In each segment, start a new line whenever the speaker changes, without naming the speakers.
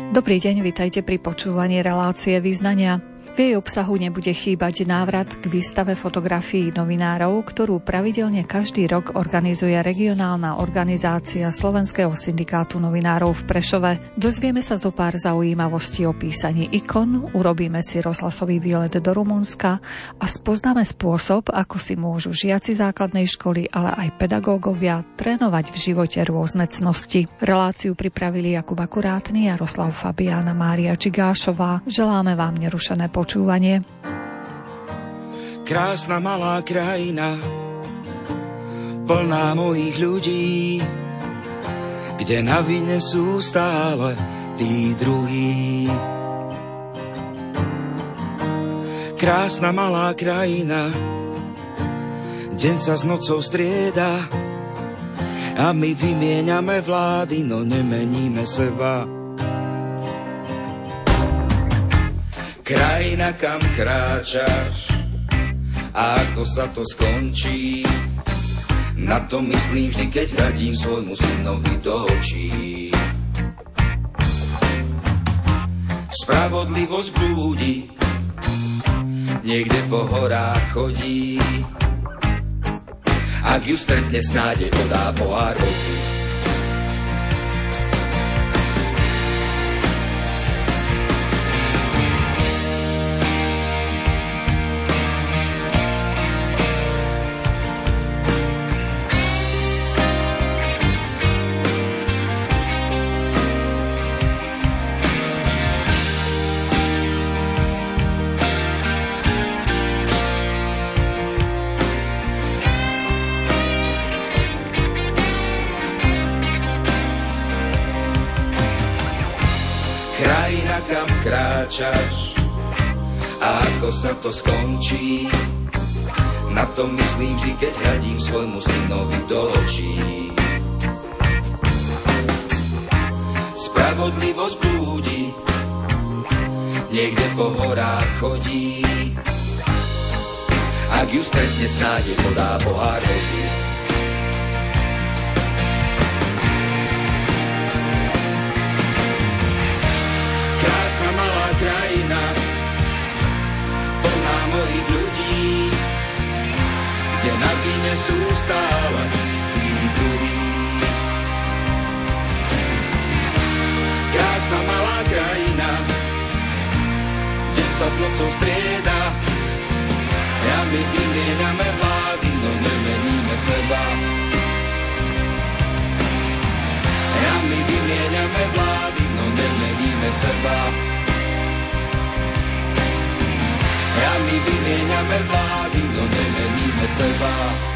Dobrý deň, vitajte pri počúvaní relácie Vyznania. V jej obsahu nebude chýbať návrat k výstave fotografií novinárov, ktorú pravidelne každý rok organizuje regionálna organizácia Slovenského syndikátu novinárov v Prešove. Dozvieme sa zo pár zaujímavostí o písaní ikon, urobíme si rozhlasový výlet do Rumunska a spoznáme spôsob, ako si môžu žiaci základnej školy, ale aj pedagógovia trénovať v živote rôzne cnosti. Reláciu pripravili Jakub Akurátny, Jaroslav Fabián a Mária Čigášová. Želáme vám nerušené počúvanie.
Krásna malá krajina, plná mojich ľudí, kde na vine sú stále tí druhí. Krásna malá krajina, deň sa s nocou strieda a my vymieňame vlády, no nemeníme seba. Krajina, kam kráčaš a ako sa to skončí, na to myslím vždy, keď hľadím svojmu synovi do očí. Spravodlivosť blúdi, niekde po horách chodí, ak ju stretne, snáď podá pohár vody. Kam kráčaš a ako sa to skončí, na to myslím vždy, keď hľadím svojmu synovi do očí. Spravodlivosť blúdi, niekde po horách chodí, ak ju stretne, snáď podá pohár vody. Krajina, plná mojich ľudí, kde na vine sú stále tí druhí. Krásna malá krajina, deň sa s nocou strieda, a my vymieňame vlády, no nemeníme seba. A my vymieňame vlády, no nemeníme seba. A my vymieňame vlády, no nemeníme seba.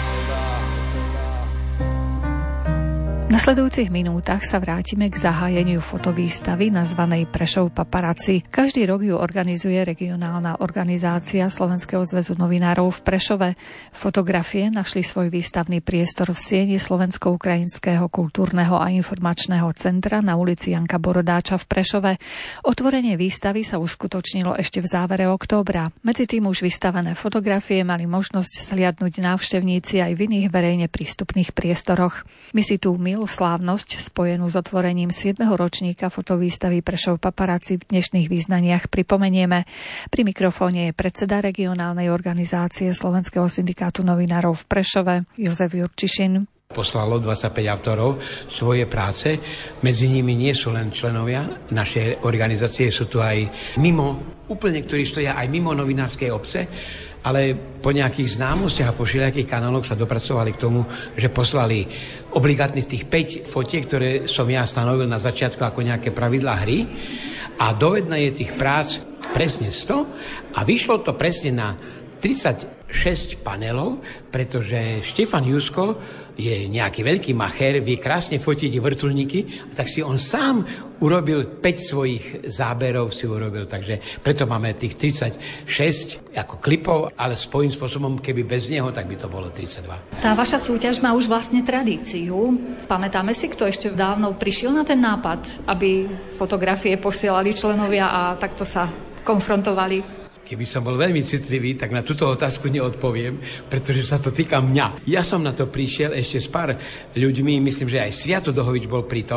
V nasledujúcich minútach sa vrátime k zahájeniu fotovýstavy nazvanej Prešov Paparazzi. Každý rok ju organizuje regionálna organizácia Slovenského zväzu novinárov v Prešove. Fotografie našli svoj výstavný priestor v sieni Slovensko-ukrajinského kultúrneho a informačného centra na ulici Janka Borodáča v Prešove. Otvorenie výstavy sa uskutočnilo ešte v závere októbra. Medzi tým už vystavené fotografie mali možnosť sliadnuť návštevníci aj v iných verejne prístupných priestoroch. My si tú milú slávnosť spojenú s otvorením 7. ročníka fotovýstavy Prešov Paparazzi v dnešných význaniach pripomenieme. Pri mikrofóne je predseda regionálnej organizácie Slovenského syndikátu novinárov v Prešove Jozef Jurčišin.
Poslalo 25 autorov svoje práce, medzi nimi nie sú len členovia našej organizácie, sú tu aj úplne, ktorí stoja aj mimo novinárskej obce, ale po nejakých známostiach a po všelijakých kanáloch sa dopracovali k tomu, že poslali obligátnych tých 5 fotiek, ktoré som ja stanovil na začiatku ako nejaké pravidlá hry, a dovedné je tých prác presne 100 a vyšlo to presne na 36 panelov, pretože Štefan Jusko je nejaký veľký macher, vie krásne fotiť vrtuľníky, tak si on sám urobil 5 svojich záberov, takže preto máme tých 36 ako klipov, ale svojím spôsobom, keby bez neho, tak by to bolo 32.
Tá vaša súťaž má už vlastne tradíciu. Pamätáme si, kto ešte dávno prišiel na ten nápad, aby fotografie posielali členovia a takto sa konfrontovali?
Keby som bol veľmi citlivý, tak na túto otázku neodpoviem, pretože sa to týka mňa. Ja som na to prišiel ešte s pár ľuďmi, myslím, že aj Sviato Dohovič bol pri tom.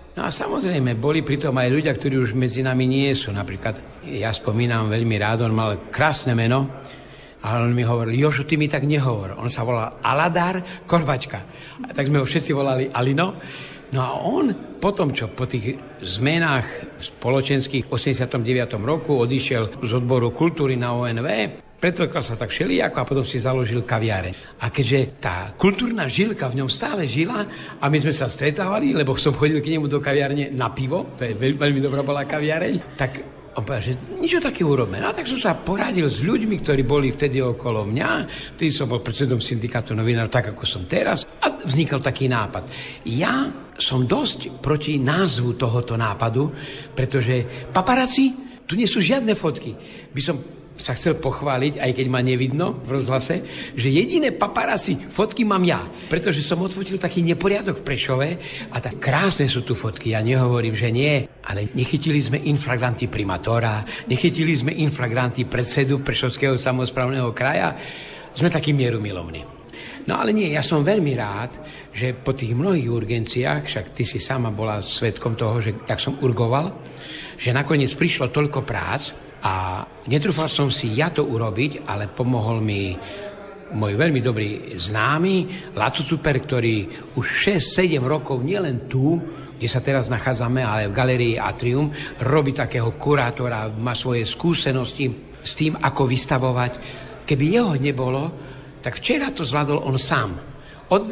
No a samozrejme, boli pritom aj ľudia, ktorí už medzi nami nie sú. Napríklad, ja spomínam veľmi rád, on mal krásne meno, ale on mi hovoril, Jožo, ty mi tak nehovor. On sa volal Aladár Korbačka. A tak sme ho všetci volali Alino. No a on potom, čo po tých zmenách spoločenských v 89. roku odišiel z odboru kultúry na ONV, pretlkal sa tak všelijako a potom si založil kaviareň. A keďže tá kultúrna žilka v ňom stále žila a my sme sa stretávali, lebo som chodil k nemu do kaviarne na pivo, to je veľmi dobrá bola kaviareň, tak on povedal, že niečo také urobme. No tak som sa poradil s ľuďmi, ktorí boli vtedy okolo mňa, vtedy som bol predsedom syndikátu novinárov, tak ako som teraz, a vznikol taký nápad. Ja som dosť proti názvu tohoto nápadu, pretože paparazzi, tu nie sú žiadne fotky. By som sa chcel pochváliť, aj keď ma nevidno v rozhlase, že jediné paparazzi fotky mám ja. Pretože som odfotil taký neporiadok v Prešove a tak krásne sú tu fotky. Ja nehovorím, že nie, ale nechytili sme infragranti primátora, nechytili sme infragranti predsedu Prešovského samosprávneho kraja. Sme takí mierumilovní. No ale nie, ja som veľmi rád, že po tých mnohých urgenciách, však ty si sama bola svedkom toho, že jak som urgoval, že nakoniec prišlo toľko prác, a netrúfal som si ja to urobiť, ale pomohol mi môj veľmi dobrý známy Laco Cuper, ktorý už 6-7 rokov nielen tu, kde sa teraz nachádzame, ale v Galérii Atrium, robí takého kurátora, má svoje skúsenosti s tým, ako vystavovať. Keby jeho nebolo, tak včera to zvládol on sám. Od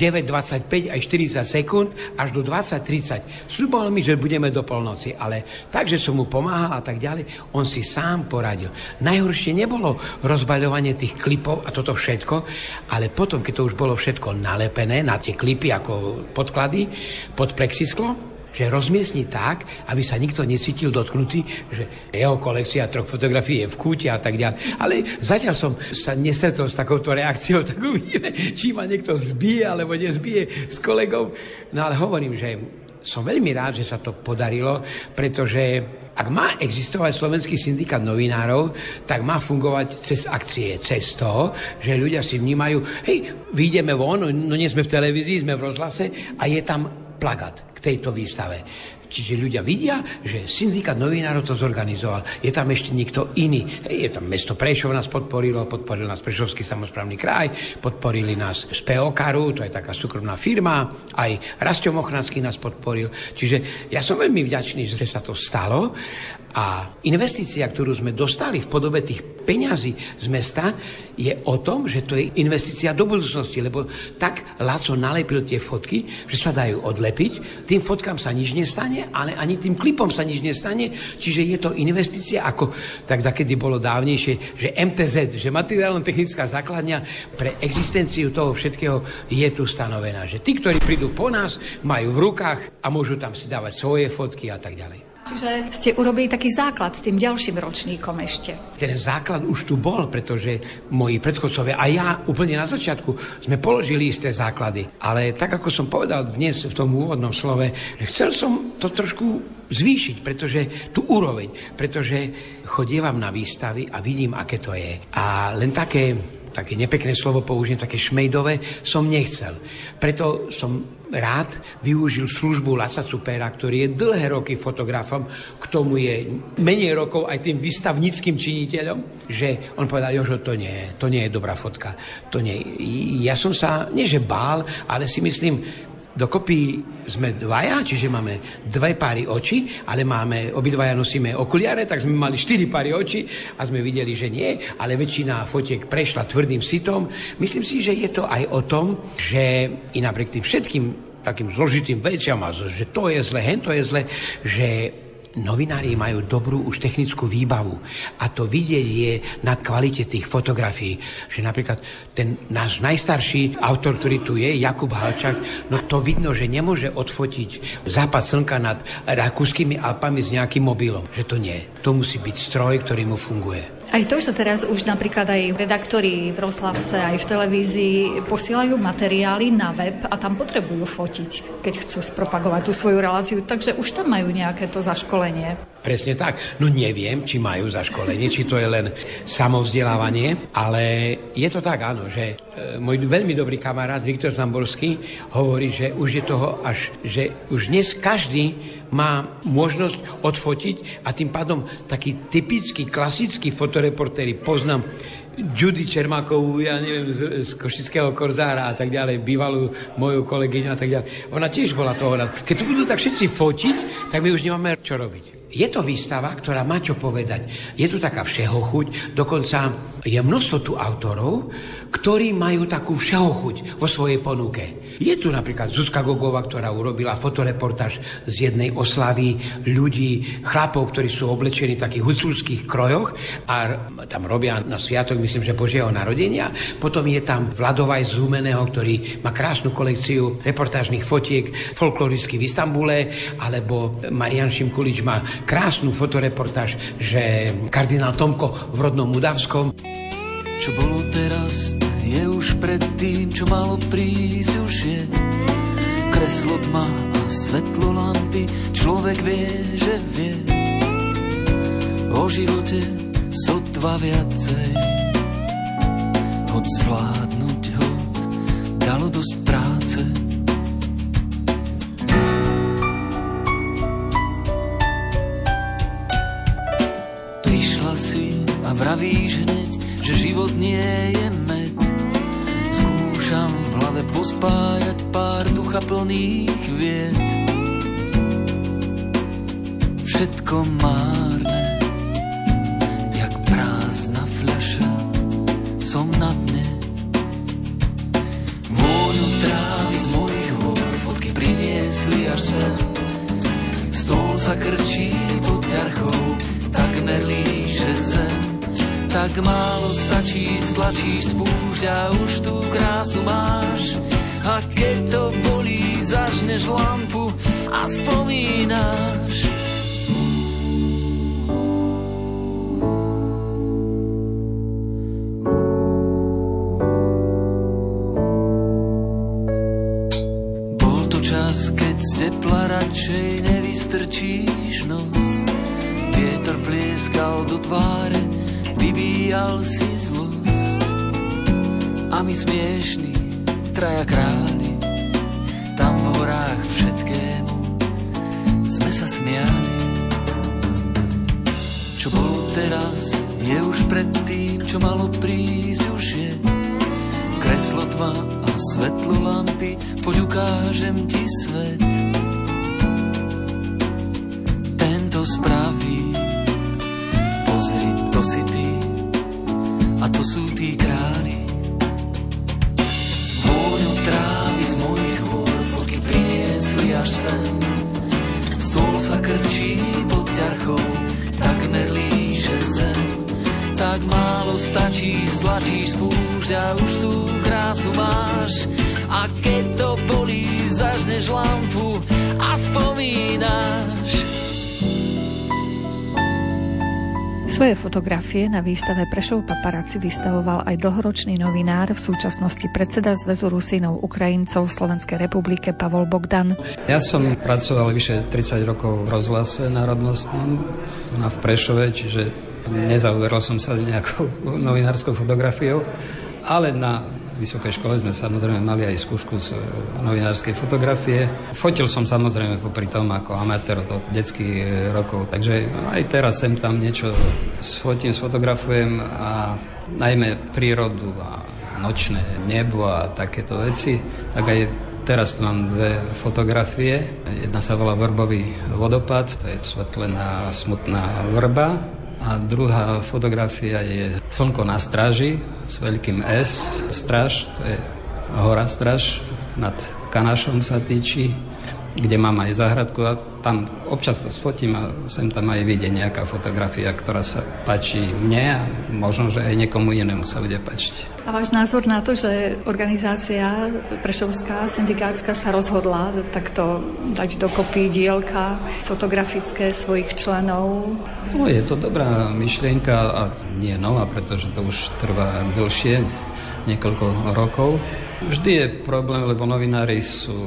9:25 aj 40 sekúnd až do 20:30. Sľuboval mi, že budeme do polnoci, ale takže som mu pomáhal a tak ďalej. On si sám poradil. Najhoršie nebolo rozbaľovanie tých klipov a toto všetko, ale potom, keď to už bolo všetko nalepené na tie klipy ako podklady pod plexisklo, že rozmiestni tak, aby sa nikto necítil dotknutý, že jeho kolekcia 3 fotografií je v kúte a tak ďalej. Ale zatiaľ som sa nestretol s takouto reakciou, tak uvidíme, či ma niekto zbije alebo nezbije s kolegou. No ale hovorím, že som veľmi rád, že sa to podarilo, pretože ak má existovať Slovenský syndikát novinárov, tak má fungovať cez akcie, cez to, že ľudia si vnímajú, hej, vyjdeme von, no nie sme v televízii, sme v rozhlase a je tam plagát k tejto výstave. Čiže ľudia vidia, že syndikát novinárov to zorganizoval. Je tam ešte niekto iný. Je tam mesto Prešov nás podporil nás Prešovský samosprávny kraj, podporili nás z POKaru, to je taká súkromná firma, aj Rasťo Mochnanský nás podporil. Čiže ja som veľmi vďačný, že sa to stalo a investícia, ktorú sme dostali v podobe tých peňazí z mesta, je o tom, že to je investícia do budúcnosti, lebo tak Laco nalepil tie fotky, že sa dajú odlepiť, tým fotkám sa nič nestane, ale ani tým klipom sa nič nestane, čiže je to investícia ako, tak kedy bolo dávnejšie, že MTZ, že materiálno-technická základňa pre existenciu toho všetkého je tu stanovená, že tí, ktorí prídu po nás, majú v rukách a môžu tam si dávať svoje fotky a tak ďalej.
Čiže ste urobili taký základ s tým ďalším ročníkom ešte.
Ten základ už tu bol, pretože moji predchodcovia a ja úplne na začiatku sme položili isté základy. Ale tak, ako som povedal dnes v tom úvodnom slove, že chcel som to trošku zvýšiť, pretože tú úroveň, pretože chodievam na výstavy a vidím, aké to je. A len také nepekné slovo použijem, také šmejdové, som nechcel. Preto som rád využil službu Laca Cupera, ktorý je dlhé roky fotografom, k tomu je menej rokov aj tým výstavníckym činiteľom, že on povedal, Jožo, to nie je dobrá fotka. To nie. Ja som sa, nie že bál, ale si myslím, dokopy sme dvaja, čiže máme 2 páry očí, ale obidvaja nosíme okuliare, tak sme mali 4 páry očí a sme videli, že nie, ale väčšina fotiek prešla tvrdým sitom. Myslím si, že je to aj o tom, že i napriek tým všetkým takým zložitým veciam, že to je zle, hento je zle, že novinári majú dobrú už technickú výbavu a to vidieť je na kvalite tých fotografií, že napríklad ten náš najstarší autor, ktorý tu je, Jakub Halčák, no to vidno, že nemôže odfotiť západ slnka nad Rakúskymi Alpami s nejakým mobilom, že to nie. To musí byť stroj, ktorý mu funguje.
Aj to, že teraz už napríklad aj redaktori v rozhlase, aj v televízii posielajú materiály na web a tam potrebujú fotiť, keď chcú spropagovať tú svoju reláciu, takže už tam majú nejaké to zaškolenie.
Presne tak. No neviem, či majú zaškolenie, či to je len samovzdelávanie, ale je to tak, áno, že môj veľmi dobrý kamarát Viktor Zamborský hovorí, že už je toho až, že už dnes každý má možnosť odfotiť a tým pádom taký typický, klasický fotoreportéri, poznám Judy Čermákovú, ja neviem, z Košického Korzára a tak ďalej, bývalú moju kolegyňu a tak ďalej. Ona tiež bola toho. Keď tu budú tak všetci fotiť, tak my už nemáme čo robiť. Je to výstava, ktorá má čo povedať. Je tu taká všehochuť, dokonca je množstvo tu autorov, ktorí majú takú všehochuť vo svojej ponuke. Je tu napríklad Zuzka Gogová, ktorá urobila fotoreportáž z jednej oslavy ľudí, chlapov, ktorí sú oblečení v takých hucúrskych krojoch a tam robia na sviatok, myslím, že Božieho narodenia. Potom je tam Vladovaj z Humeného, ktorý má krásnu kolekciu reportážnych fotiek folkloricky v Istambule, alebo Marian Šimkulič má krásnu fotoreportáž, že kardinál Tomko v rodnom Mudavskom.
Čo bolo teraz, je už pred tým, čo malo prísť, už je kreslo tma a svetlo lampy. Človek vie, že vie o živote sotva viacej. Hoď zvládnuť ho dalo dosť práce. Prišla si a vravíš hneď, že život nie je med. Skúšam v hlave pospájať pár ducha plných vied. Všetko márne, jak prázdna fľaša, som na dne. Vôňu trávy z mojich hôr, fotky priniesli až sem. Stôl sa krčí pod ťarchou, takmer líže zem. Tak málo stačí, stlačíš spúšť a už tú krásu máš. A keď to bolí, zažneš lampu a spomínaš. Bol to čas, keď z tepla radšej nevystrčíš nos. Vietor plieskal do tváre, vybíjal si zlosť. A my smiešní, traja králi, tam v horách všetkému sme sa smiali. Čo bolo teraz, je už pred tým, čo malo prísť, už je kreslo tma a svetlo lampy. Poď ukážem ti svet, tento spraví. Pozri, to si ty a to sú tí králi. Vôňu trávy z mojich hôr, fotky priniesli až sem. Stôl sa krčí pod ťarchou, takmer líže zem. Tak málo stačí, stlačíš spúšť a už tú krásu máš. A keď to bolí, zažneš lampu a spomínaš.
Svoje fotografie na výstave Prešov Paparazzi vystavoval aj dlhoročný novinár, v súčasnosti predseda Zväzu Rusínov Ukrajincov v Slovenskej republike Pavol Bogdan.
Ja som pracoval vyše 30 rokov v rozhlase národnostnom v Prešove, čiže nezauberal som sa nejakou novinárskou fotografiou, ale na vysokej škole sme samozrejme mali aj skúšku z novinárskej fotografie. Fotil som samozrejme popri tom ako amatér od detských rokov, takže aj teraz sem tam niečo sfotím, sfotografujem a najmä prírodu a nočné nebo a takéto veci. Tak aj teraz tu mám dve fotografie. Jedna sa volá Vrbový vodopád, to je svetlená smutná vrba. A druhá fotografia je Slnko na stráži s veľkým S. Stráž, to je hora Stráž, nad Kanašom sa týči, kde mám aj záhradku a tam občas to sfotím a sem tam aj vidie nejaká fotografia, ktorá sa páči mne a možno, že aj niekomu inému sa bude páčiť.
A váš názor na to, že organizácia prešovská, syndikátska sa rozhodla takto dať dokopy dielka fotografické svojich členov?
No, je to dobrá myšlienka a nie nová, pretože to už trvá dlhšie, niekoľko rokov. Vždy je problém, lebo novinári sú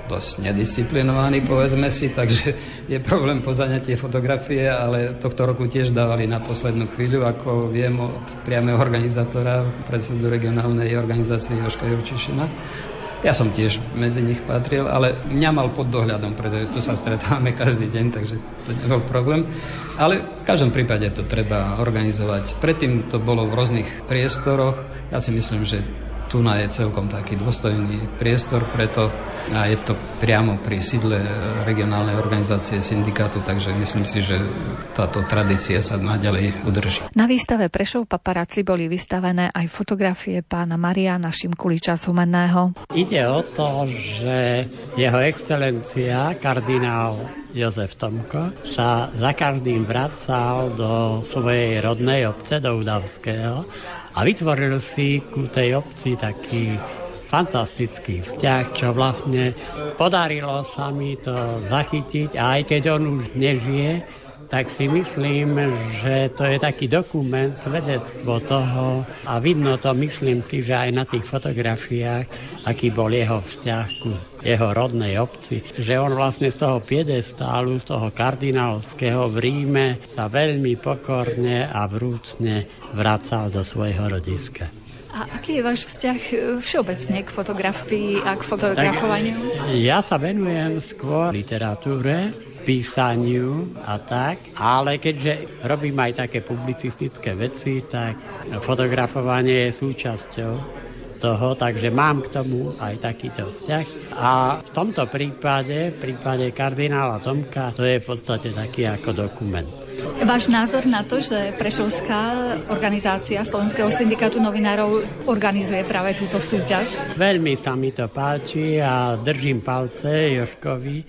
dosť nedisciplinovaní, povedzme si, takže je problém pozaňať tie fotografie, ale tohto roku tiež dávali na poslednú chvíľu, ako viem od priameho organizátora, predsedu regionálnej organizácie Jožka Jurčišina. Ja som tiež medzi nich patril, ale mňa mal pod dohľadom, pretože tu sa stretávame každý deň, takže to nebol problém. Ale v každom prípade to treba organizovať. Predtým to bolo v rôznych priestoroch. Ja si myslím, že tu je celkom taký dôstojný priestor, preto a je to priamo pri sídle regionálnej organizácie syndikátu, takže myslím si, že táto tradícia sa naďalej udrží.
Na výstave Prešov paparazzi boli vystavené aj fotografie pána Mariána Šimkuliča z Humenného.
Ide o to, že jeho excelencia, kardinál Jozef Tomko, sa za každým vracal do svojej rodnej obce, do Udavského, a vytvoril si ku tej obci taký fantastický vzťah, čo vlastne podarilo sa mi to zachytiť, a aj keď on už nežije, tak si myslím, že to je taký dokument, svedectvo toho, a vidno to, myslím si, že aj na tých fotografiách, aký bol jeho vzťah ku jeho rodnej obci, že on vlastne z toho piedestálu, z toho kardinálskeho v Ríme sa veľmi pokorne a vrúcne vracal do svojho rodiska.
A aký je váš vzťah všeobecne k fotografii a k fotografovaniu?
Tak, ja sa venujem skôr literatúre, písaniu a tak, ale keďže robím aj také publicistické veci, tak fotografovanie je súčasťou toho, takže mám k tomu aj takýto vzťah. A v tomto prípade, v prípade kardinála Tomka, to je v podstate taký ako dokument.
Váš názor na to, že Prešovská organizácia Slovenského syndikátu novinárov organizuje práve túto súťaž?
Veľmi sa mi to páči a držím palce Jožkovi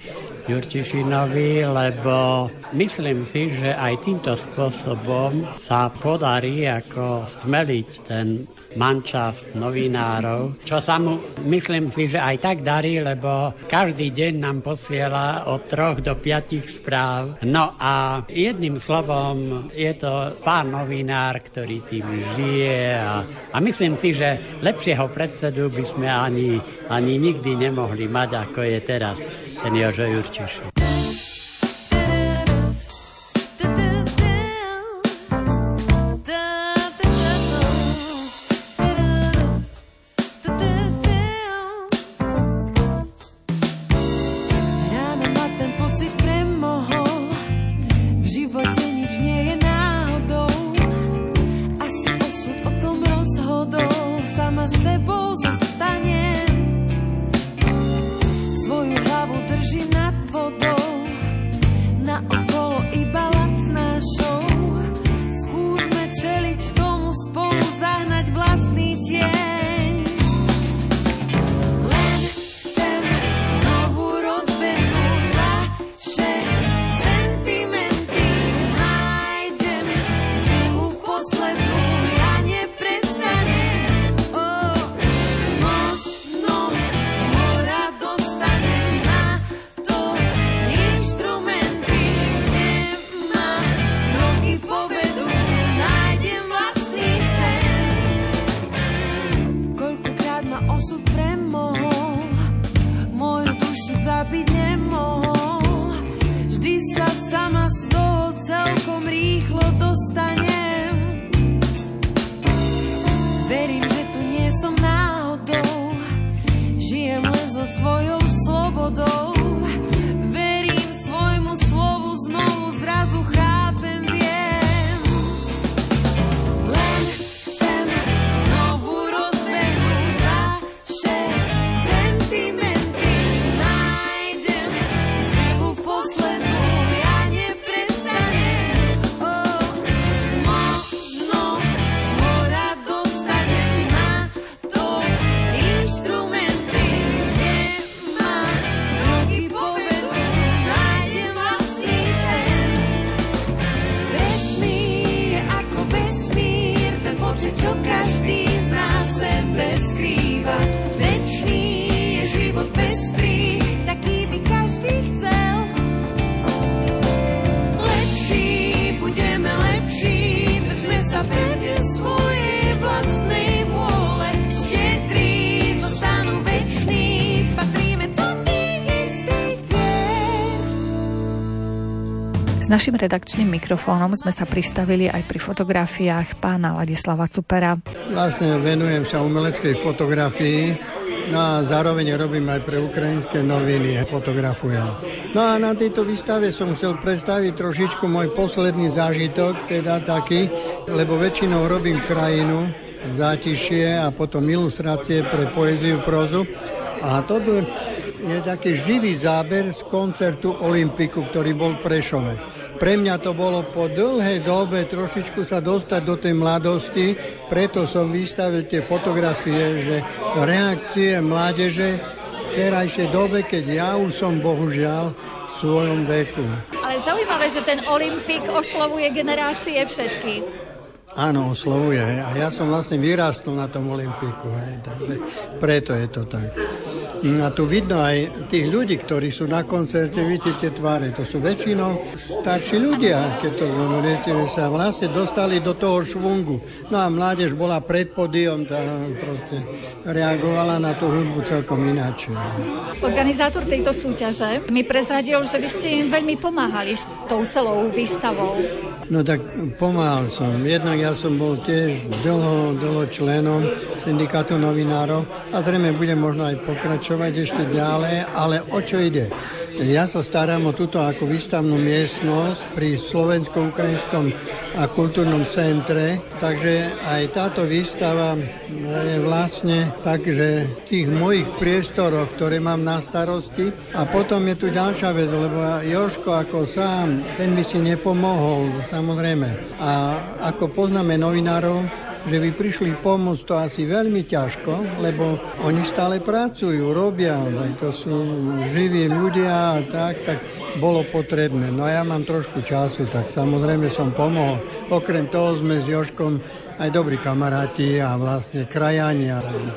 Jurčišinovi, lebo myslím si, že aj týmto spôsobom sa podarí ako stmeliť ten manšaft novinárov, čo sa mu, myslím si, že aj tak darí, lebo každý deň nám posiela od 3 do 5 správ. No a jedným slovom je to pán novinár, ktorý tým žije a myslím si, že lepšieho predsedu by sme ani nikdy nemohli mať, ako je teraz ten Jožo Jurčiš.
Svoju hlavu držím nad vodou.
S našim redakčným mikrofónom sme sa pristavili aj pri fotografiách pána Ladislava Cupera.
Vlastne venujem sa umeleckej fotografii, no a zároveň robím aj pre ukrajinské noviny, fotografujem. No a na tejto výstave som chcel predstaviť trošičku môj posledný zážitok, teda taký, lebo väčšinou robím krajinu, zátišie a potom ilustrácie pre poéziu, prózu. A toto je taký živý záber z koncertu Olympiku, ktorý bol v Prešove. Pre mňa to bolo po dlhej dobe trošičku sa dostať do tej mladosti, preto som vystavil tie fotografie, že reakcie mládeže v terajšej dobe, keď ja už som bohužiaľ v svojom veku.
Ale zaujímavé, že ten Olympik oslovuje generácie všetky.
Áno, oslovuje. A ja som vlastne vyrástol na tom Olympiku. Takže preto je to tak. A tu vidno aj tých ľudí, ktorí sú na koncerte, vidíte tie tváre. To sú väčšinou starší ľudia, keď to zomriete, sa vlastne dostali do toho švungu. No a mládež bola pred pódium, tá proste reagovala na tú hudbu celkom ináč.
Organizátor tejto súťaže mi prezradil, že vy ste im veľmi pomáhali s tou celou výstavou.
No tak pomáhal som. Jednak ja som bol tiež dlho členom syndikátu novinárov a zrejme budem možno aj pokračovať ešte ďalej, ale o čo ide? Ja sa starám o túto ako výstavnú miestnosť pri Slovensko-Ukrajinskom a kultúrnom centre, takže aj táto výstava je vlastne tak, že v tých mojich priestoroch, ktoré mám na starosti. A potom je tu ďalšia vec, lebo Jožko ako sám, ten mi si nepomohol, samozrejme. A ako poznáme novinárov, že by prišli pomôcť, to asi veľmi ťažko, lebo oni stále pracujú, robia, to sú živí ľudia a tak bolo potrebné. No a ja mám trošku času, tak samozrejme som pomohol. Okrem toho sme s Jožkom aj dobrí kamaráti a vlastne krajani.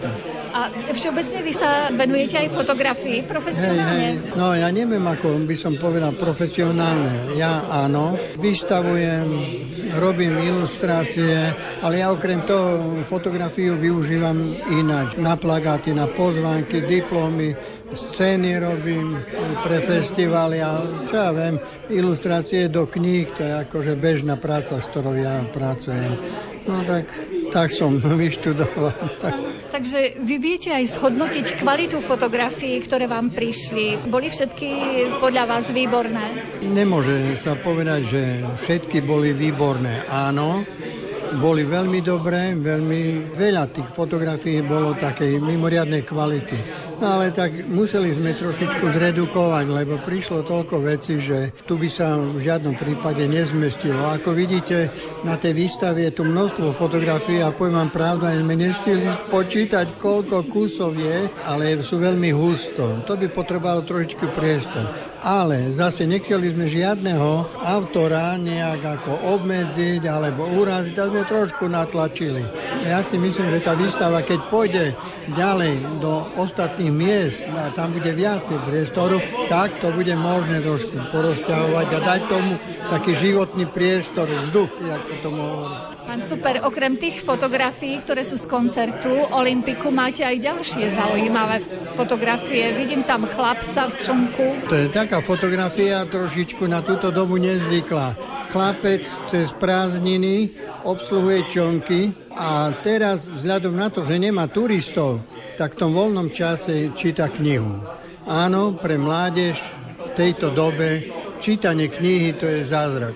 A všeobecne vy sa venujete aj fotografii profesionálne?
Hej. No ja neviem, ako by som povedal profesionálne. Ja áno, vystavujem, robím ilustrácie, ale ja okrem toho fotografiu využívam ináč. Na plagáty, na pozvánky, diplomy, scény robím pre festivály a čo ja viem, ilustrácie do kníh, to je akože bežná práca, s ktorou ja pracujem. No tak som vyštudoval.
Takže vy viete aj zhodnotiť kvalitu fotografií, ktoré vám prišli. Boli všetky podľa vás výborné?
Nemôže sa povedať, že všetky boli výborné. Áno, boli veľmi dobré, veľmi veľa tých fotografií bolo takej mimoriadnej kvality. No ale tak museli sme trošičku zredukovať, lebo prišlo toľko vecí, že tu by sa v žiadnom prípade nezmestilo. Ako vidíte, na tej výstave je tu množstvo fotografií a poviem vám pravdu, aj sme nestihli počítať, koľko kusov je, ale sú veľmi husto. To by potrebovalo trošičku priestor. Ale zase nechceli sme žiadneho autora nejak ako obmedziť alebo uraziť, a sme trošku natlačili. Ja si myslím, že tá výstava, keď pôjde ďalej do ostatných miest a tam bude viacej priestoru, tak to bude možné trošku porozťahovať a dať tomu taký životný priestor, vzduch, jak sa tomu hovorí.
Pán Cuper, okrem tých fotografií, ktoré sú z koncertu Olympiku, máte aj ďalšie zaujímavé fotografie. Vidím tam chlapca v člnku.
To je taká fotografia trošičku na túto dobu nezvyklá. Chlapec cez prázdniny obsluhuje člnky a teraz vzhľadom na to, že nemá turistov, tak v tom voľnom čase číta knihu. Áno, pre mládež v tejto dobe čítanie knihy to je zázrak.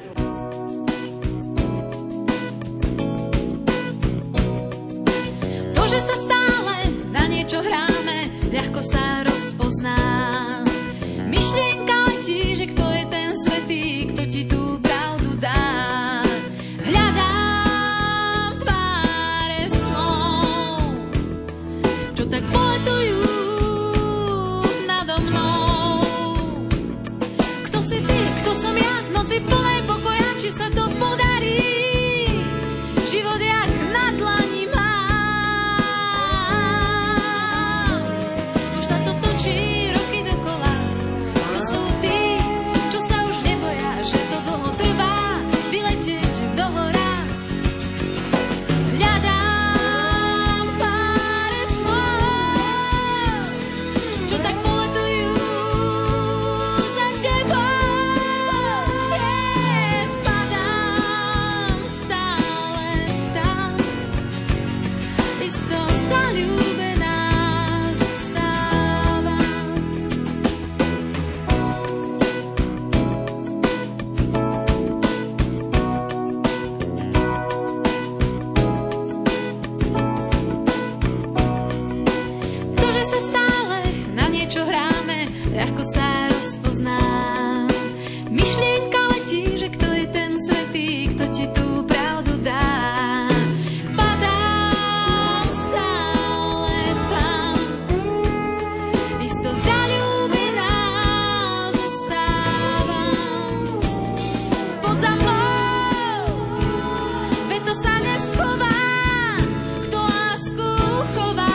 To, že sa stále na niečo hráme, ľahko sa rozpozná. Myšlienka letí, že kto je ten svätý, kto ti tú pravdu dá. Hľadám tváre snov, čo tak poletujú nado mnou. Kto si ty, kto som ja, noci plnej pokoja, či sa to podarí? Život jak na dlani mám. Už sa to točí roky dokola. To sú tí, čo sa už neboja, že to dlho trvá vyletieť do hora. Hľadám tváre snov, čo tak poletujú za tebou. isto zaľúbená zostáva. To, že sa stále na niečo hráme, ľahko sa rozpozná. Myšlienka letí, že kto je ten svätý, kto ti tú pravdu dá. Padám stále tam, isto zaľúbená zostávam. Poď za mnou, veď to sa neschová, kto lásku chová.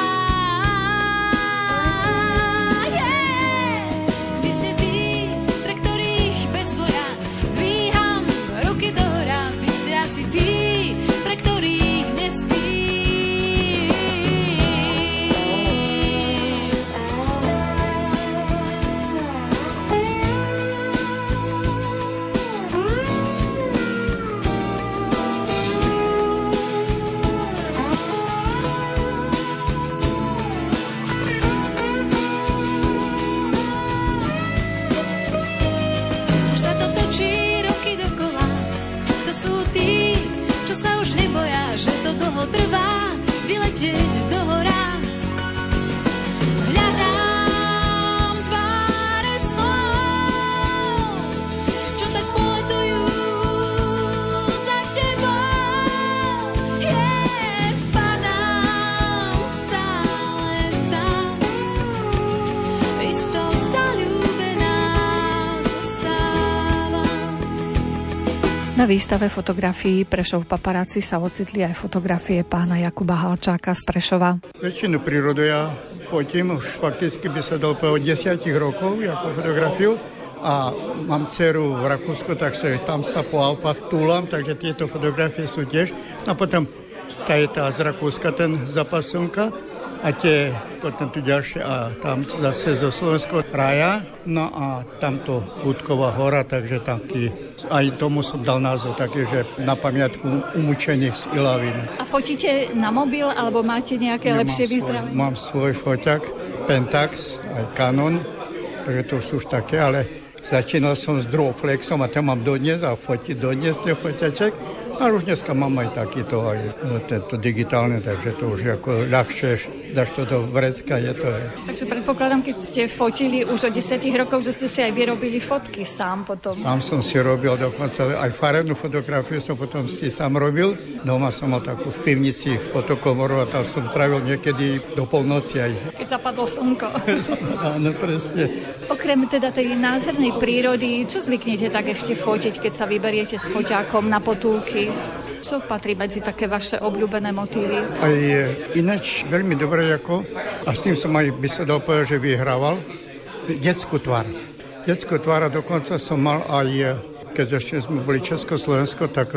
Vy ste tí, pre ktorých bez boja dvíham ruky do hora. Vy ste asi tí, pre ktorých nespím. Už sa to točí roky dokola. To sú tí, čo sa už neboja, že to dlho trvá vyletieť do hora. Hľadám tváre snov, čo tak poletujú za tebou. Padám stále tam, isto zaľúbená zostávam.
Na výstave fotografií Prešov paparazzi sa ocitli aj fotografie pána Jakuba Halčáka z Prešova.
Väčšinu prírodu ja fotím, už fakticky by sa dal povedať 10 rokov ako fotografiu. A mám dceru v Rakúsku, takže tam sa po Alpách túlam, takže tieto fotografie sú tiež. A potom tá je tá z Rakúska, ten zapasovka. A tie, potom tu ďalšie, a tam zase zo Slovenského rája. No a tamto Budková hora, takže taký, aj tomu som dal názov taký, že na pamiatku umúčených z Ilaviny.
A fotíte na mobil, alebo máte nejaké lepšie vyzdravenie?
Mám svoj foťak, Pentax, aj Canon, takže to sú už také, ale začínal som s Duroflexom a tam mám dodnes a fotí dodnes ten foťaček. Ale už dneska mám aj takýto, aj tento digitálne, takže to už ako ľahšie, dáš to do vrecka, je to aj.
Takže predpokladám, keď ste fotili už od 10 rokov, že ste si aj vyrobili fotky sám potom.
Sám som si robil, dokonca aj farebnú fotografiu som potom si sám robil. Doma som mal takú v pivnici fotokomoru a tam som trávil niekedy do polnoci aj.
Keď zapadlo slnko.
Áno, presne.
Okrem teda tej nádhernej prírody, čo zvyknete tak ešte fotiť, keď sa vyberiete s foťákom na potulky? Čo patrí medzi také vaše obľúbené motívy?
Aj ináč veľmi dobre ako, a s tým som aj by sa dal povedať, že vyhrával, detskú tvár. Detskú tvár a dokonca som mal aj, keď ešte sme boli Československo, tak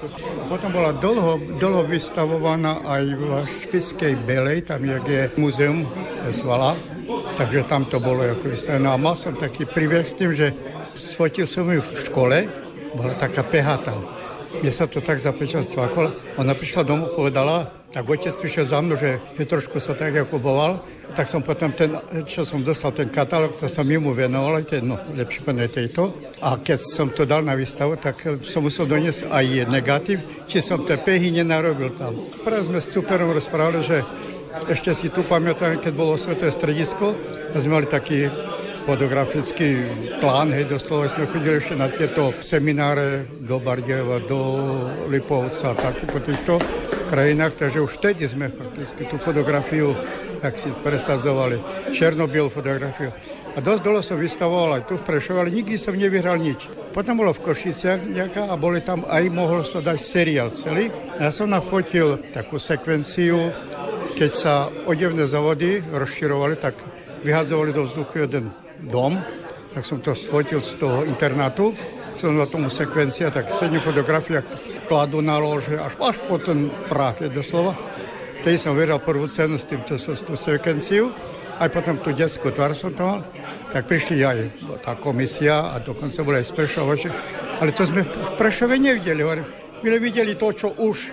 potom bola dlho vystavovaná aj v Špišskej Belej, tam je muzeum Svala, takže tam to bolo ako vystavené. A mal som taký príbeh s tým, že sfotil som ju v škole, bola taká pehatá. Mne sa to tak zapečastvo. Ona prišla domov, povedala, tak otec prišiel za mnou, že trošku sa tak ako boval. Tak som potom čo som dostal ten katalóg, to som mu venoval, lepšie povedať tejto. A keď som to dal na výstavu, tak som musel doniesť aj negatív, či som tie pehy nenarobil tam. Práve sme s Cuperom rozprávali, že ešte si tu pamätám, keď bolo Sveté stredisko, a sme mali taký fotografický plán, doslova sme chodili ešte na tieto semináre do Bardejova, do Lipovca, tak po týchto krajinách, takže už vtedy sme fakticky tú fotografiu tak si presadzovali, černo-bielu fotografiu. A dosť dlho som vystavoval aj tu v Prešove, ale nikdy som nevyhral nič. Potom bolo v Košiciach nejaká a boli tam aj, mohol sa dať seriál celý. Ja som nafotil takú sekvenciu, keď sa odevné závody rozširovali, tak vyhadzovali do vzduchu jeden dom, tak som to sfotil z toho internátu, som na tomu sekvencia, tak 7 fotografiách kladú na lože až po ten prach, je doslova. Vtedy som vyhral prvú cenu s týmto tú sekvenciu, aj potom tú detskú tvár som to mal, tak prišli aj tá komisia a dokonca boli aj z Prešova, ale to sme v Prešove nevideli. My videli to, čo už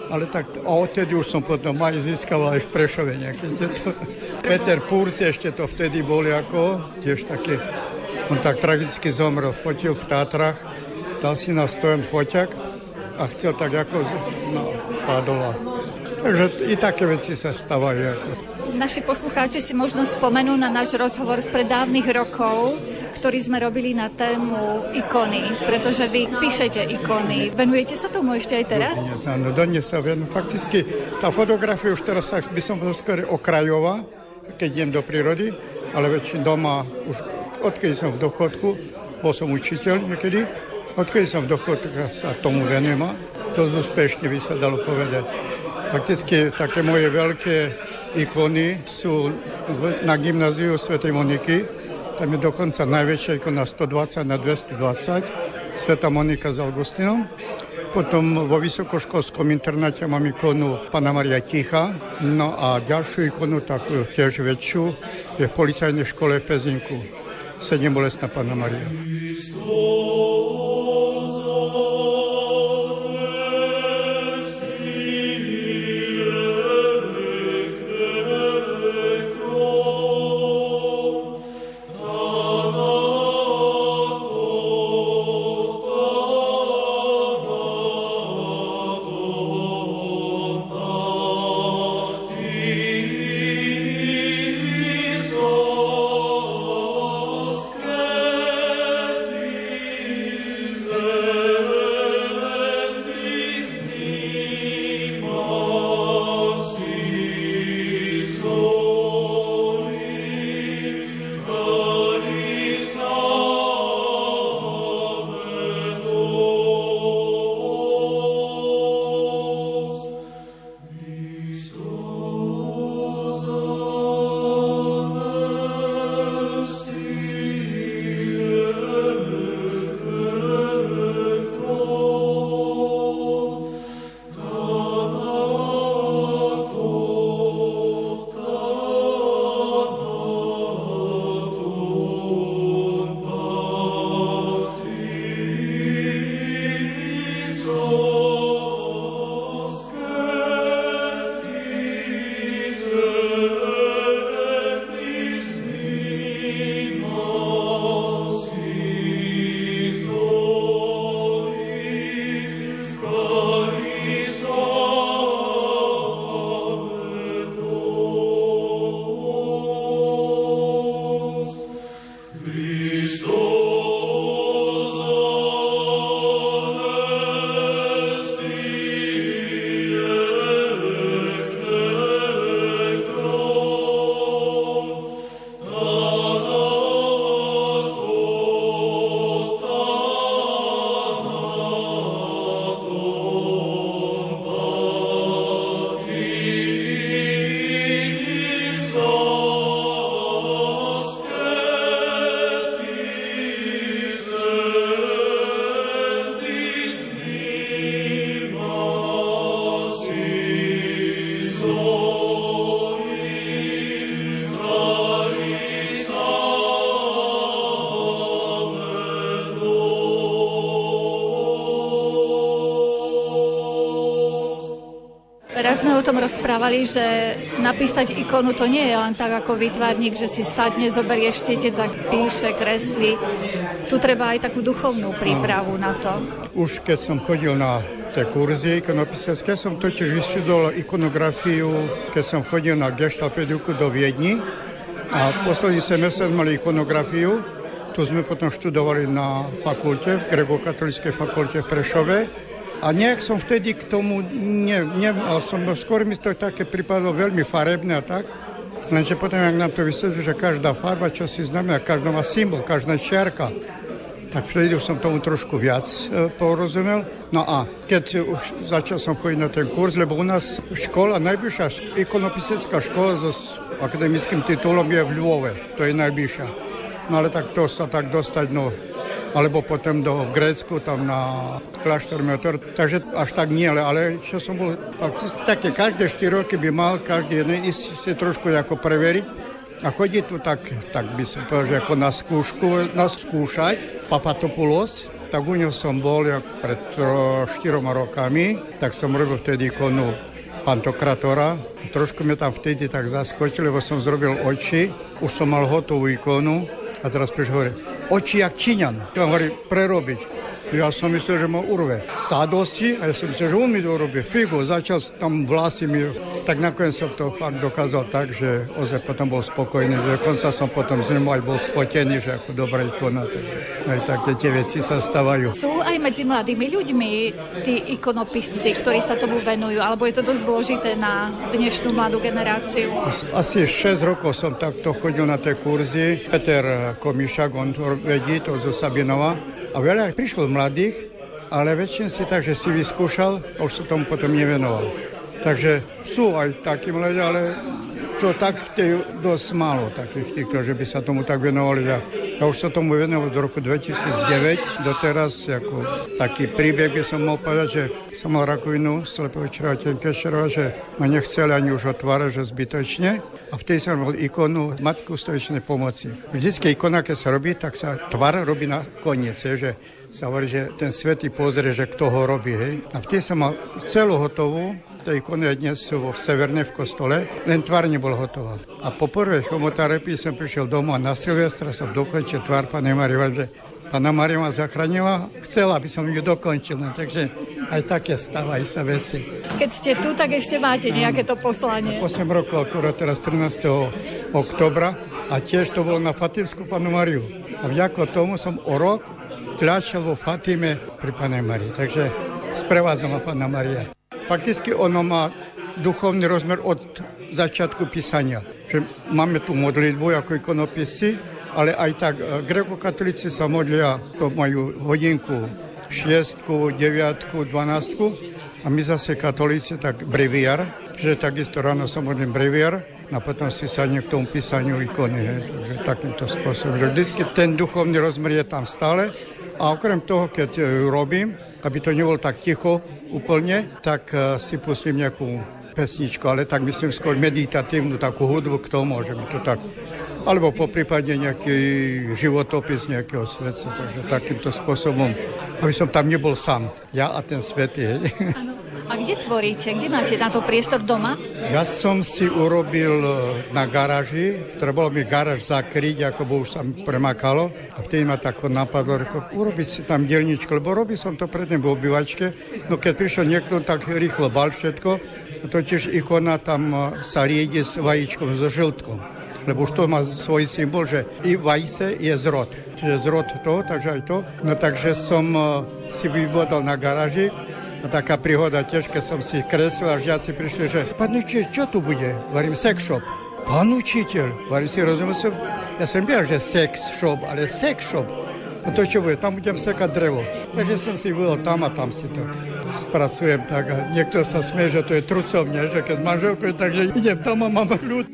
ale tak odtedy už som potom aj získaval aj v Prešove nejaké tieto. Peter Purs ešte to vtedy bol ako, tiež také, on tak tragicky zomrel, fotil v Tátrach, dal si na stojan foťak a chcel tak ako pádovať. Takže i také veci sa stávajú. Ako.
Naši poslucháči si možno spomenú na náš rozhovor z predávnych rokov, ktorý sme robili na tému ikony, pretože vy píšete ikony. Venujete sa tomu ešte aj teraz?
Dodnes sa venujem. Fakticky tá fotografia už teraz tak by som bol skôr okrajová, keď idem do prírody, ale väčšine doma už odkedy som v dochodku, bol som učiteľ niekedy, odkedy som v dochodku sa tomu venujem a dosť úspešne by sa dalo povedať. Fakticky také moje veľké ikony sú na gymnáziu Svätej Moniky. Tam je dokonca najväčšia ikona 120 na 220. Svätá Monika s Augustinom. Potom vo vysokoškolskom internáte mám ikonu Panna Maria Ticha. No a ďalšiu ikonu, takú tiež väčšiu, je v policajnej škole v Pezinku. Sedembolestná Panna Maria.
Raz sme o tom rozprávali, že napísať ikonu to nie je len tak ako výtvarník, že si sadne, zoberie štítec a píše, kreslí. Tu treba aj takú duchovnú prípravu na to. Už keď som chodil na tie kurzy ikonopisecké, som totiž vyštudoval ikonografiu, keď som chodil na Gestaltpädiku do Viedni a posledný semestr mali ikonografiu. Tu sme potom študovali na fakulte, v grécko-katolíckej fakulte v Prešove. A nejak som vtedy k tomu nemal som, skôr mi to také pripadlo veľmi farebné a tak. Lenže potom, jak nám to vysvetlili, že každá farba, čo si znamená, každá má symbol, každá čiarka. Tak vtedy som tomu trošku viac porozumel. No a keď už začal som chodiť na ten kurz, lebo u nás škola, najbližšia ikonopisecká škola so akademickým titulom je v Lvove. To je najbližšia. No ale tak to sa tak dostať, no alebo potom do Grécku, tam na kláštor Meteor. Takže až tak nie, ale čo som bol, také každé 4 roky by mal každý jeden ísť si trošku ako preveriť a chodiť tu tak by som povedal, že ako na skúšať, Papatopoulos,
tak u ňo som bol pred 4 rokami, tak som robil vtedy ikonu Pantokratora. Trošku mi tam vtedy tak zaskočili, lebo som zrobil oči, už som mal hotovú ikonu a teraz prišiel hovorí, oči jak Číňan. Ja hovorí, prerobiť. Ja som myslel, že ma urve. Sadol si a ja som myslel, že on mi to urobí. Figu, začal tam vlasy mi. Tak nakoniec som to fakt dokázal tak, že ozaj potom bol spokojný. Dokonca som potom z ním aj bol spotený, že ako dobrá ikona. Aj také tie veci sa stávajú.
Sú aj medzi mladými ľuďmi tí ikonopisci, ktorí sa tomu venujú, alebo je to dosť zložité na dnešnú mladú generáciu?
Asi 6 rokov som takto chodil na tie kurzy. Peter Komišak, on to vedí, to zo Sabinova. A veľa prišlo mladých, ale väčšin si tak, že si vyskúšal a už sa tomu potom nevenoval. Takže sú aj takí mladí, ale čo tak je dosť málo takých, že by sa tomu tak venovali. Ja už sa tomu venoval do roku 2009. Doteraz ako taký príbeh by som mohol povedať, že som mal rakovinu slepého čreva tenkešerova, že ma nechceli ani už otvárať, že zbytočne. A vtedy som mal ikonu Matku stovičnej pomoci. Vždycky ikona, keď sa robí, tak sa tvar robí na koniec, že sa hovorí, že ten svätý pozrie, že kto ho robí. Hej. A vtedy som mal celú hotovú. Tá ikona je dnes v Severne v kostole, len tvár nebol hotová. A po prvej chemoterapii som prišiel domov a na Silvestra som dokončil tvár Panny Márie, že Panna Mária ma zachránila, chcela, aby som ju dokončil. No, takže aj také stávajú sa veci.
Keď ste tu, tak ešte máte nejaké to poslanie.
8 rokov, akurát teraz 13. oktobra a tiež to bolo na Fatimskú Pannu Máriu. A vďako tomu som o rok kľačil vo Fatime pri Panne Márii. Takže sprevádza ma Panna Mária. Fakticky ono má duchovný rozmer od začiatku písania. Že máme tu modlitbu ako ikonopisci, ale aj tak grékokatolíci sa modlia, to majú hodinku 6, 9, 12 a my zase katolíci tak breviár, že takisto ráno sa modlím breviár a potom si sadne k tomu písaniu ikony. Takže takýmto spôsobom, že vždycky ten duchovný rozmer je tam stále a okrem toho, keď robím, aby to nebolo tak ticho úplne, tak si pustím nejakú pesničku, ale tak myslím skôr meditatívnu takú hudbu k tomu, že mi to tak, alebo po prípade nejaký životopis nejakého svetca, takže takýmto spôsobom, aby som tam nebol sám, ja a ten svätý.
A kde tvoríte? Kde máte na to priestor doma?
Ja som si urobil na garáži, ktorá bola mi garáž zakryť, ako bo už sa premakalo. A vtedy ma tak napadlo, urobiť si tam dielničku, lebo robil som to predtým v obývačke. No keď prišiel niekto, tak rýchlo bal všetko. A totiž ikona tam sa riedi s vajíčkom, so žltkom. Lebo už to má svoj symbol, že i vajce je zrod. Čiže zrod toho, takže aj to. No takže som si vybodal na garáži. A taká príhoda tiež, keď som si kreslil a žiaci prišli, že pán učiteľ, čo tu bude? Varím sex shop. Pán učiteľ, varím si, rozumiem som, ja som vedel, že sex shop, ale sex shop. A to čo bude? Tam budem sekať drevo. Takže som si povedal tam a tam si to spracujem tak. A niekto sa smie, že to je trucovne, že keď s manželkou, takže idem tam a mám ľud.